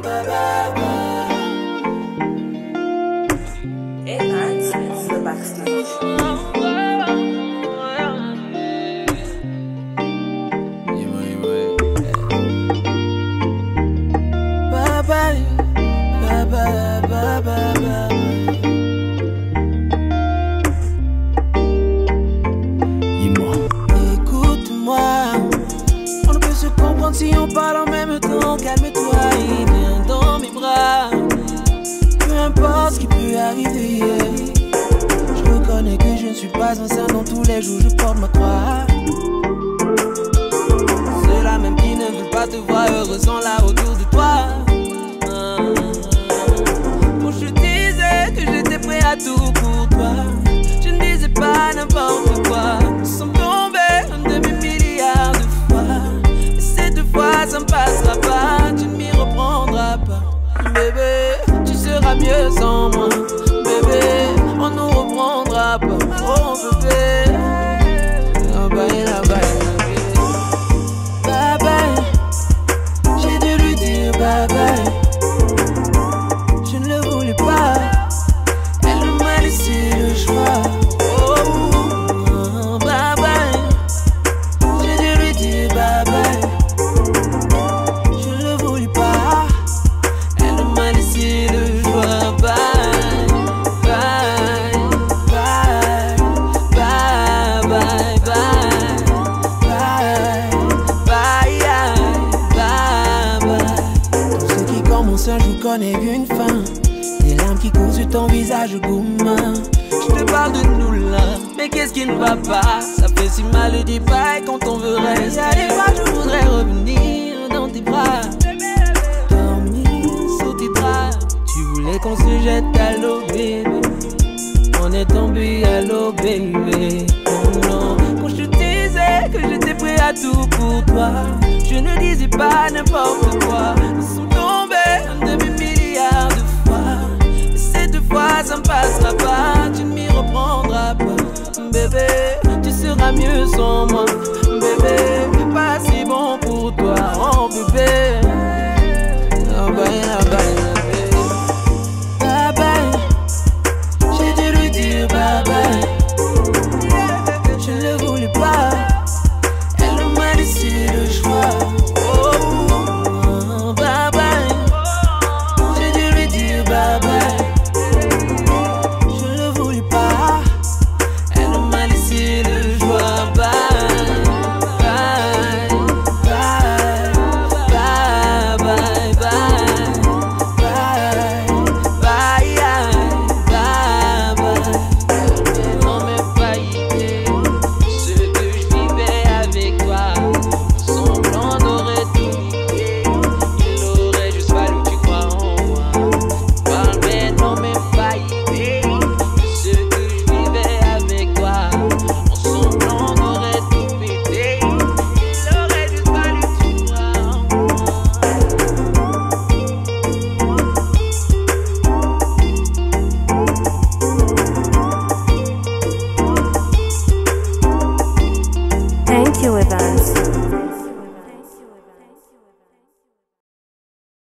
Si on parle en même temps, calme-toi et viens dans mes bras. Peu importe ce qui peut arriver, je reconnais que je ne suis pas un saint. Dans tous les jours je porte ma croix. Ceux-là même qui ne veulent pas te voir heureux sont là autour de toi. Quand je disais que j'étais prêt à tout pour toi, je ne disais pas n'importe quoi. Nous sommes tombés un demi-milliard de fois. Cette fois ça ne passera pas, tu ne m'y reprendras pas. Bébé, tu seras mieux sans moi. Bébé, on ne nous reprendra pas. Oh bébé, la bye, la bye, bye bye. J'ai dû lui dire bye bye. Je ne le voulais pas, elle m'a laissé le choix. Oh, bye bye. J'ai dû lui dire bye bye. Je connais une fin, des larmes qui coulent sur ton visage gourmand. Je te parle de nous là, mais qu'est-ce qui ne va pas? Ça fait si mal de dire bye quand on veut rester. Y'a des fois je voudrais revenir dans tes bras, dormir sous tes draps. Tu voulais qu'on se jette à l'eau, bébé. On est tombé à l'eau, bébé. Oh non, quand je te disais que j'étais prêt à tout pour toi, je ne disais pas n'importe quoi. Nous sommes tombés un demi-milliard de fois. Mais cette fois ça ne passera pas, tu ne m'y reprendras pas. Bébé, tu seras mieux sans moi. Bébé,